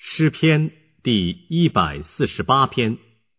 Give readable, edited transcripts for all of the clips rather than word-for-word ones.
诗篇第148篇。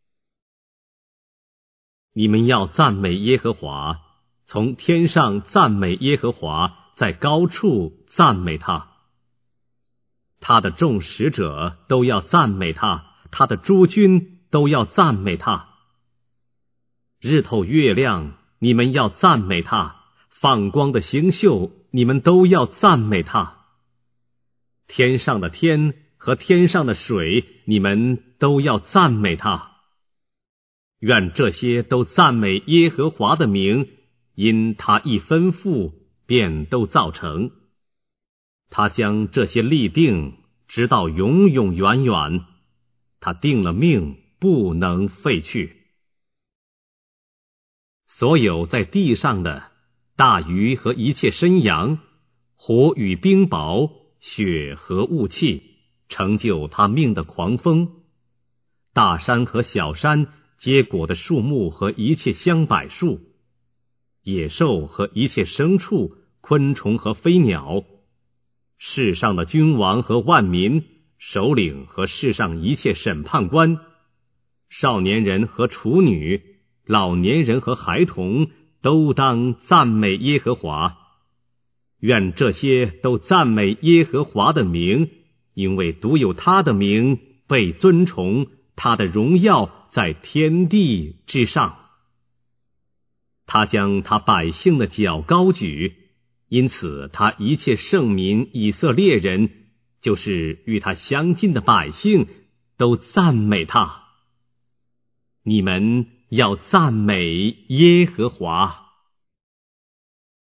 你们要赞美耶和华，从天上赞美耶和华，在高处赞美他。他的众使者都要赞美他，他的诸军都要赞美他。日头月亮，你们要赞美他；放光的星宿，你们都要赞美他。天上的天和天上的水，你们都要赞美他。愿这些都赞美耶和华的名，因他一吩咐，便都造成。他将这些立定，直到永永远远。他定了命，不能废去。所有在地上的大鱼和一切生羊，火与冰雹，雪和雾气，成就他命的狂风。大山和小山，结果的树木和一切香柏树，野兽和一切牲畜，昆虫和飞鸟，世上的君王和万民，首领和世上一切审判官，少年人和处女，老年人和孩童，都当赞美耶和华。愿这些都赞美耶和华的名，因为独有他的名被尊崇，他的荣耀在天地之上。他将他百姓的脚高举，因此他一切圣民以色列人，就是与他相近的百姓，都赞美他。你们要赞美耶和华。